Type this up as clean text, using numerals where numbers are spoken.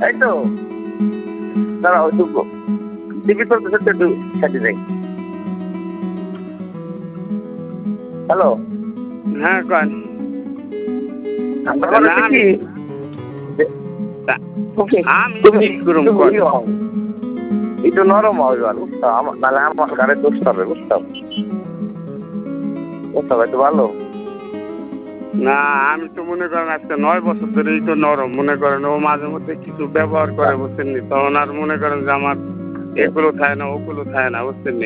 তাই তো দাঁড়া ওই টুকু টিভি চলতে চলতে একটু সাথে যাই। হ্যালো হ্যাঁ কন কি আমি ঠিক করুম কন একটু নরম হবে বুঝতাম নাহলে আমার গাড়ি দোষ হবে বুঝতাম বুঝতাম একটু ভালো না আমি তো মনে করেন আজকে 9 বছর ধরেই তো নরম মনে করেন ও মাঝে মধ্যে কিছু ব্যবহার করে বুঝছেন নি তখন আর মনে করেন যে আমার এগুলো থাকে না ওগুলো থাকে না বুঝছেন নি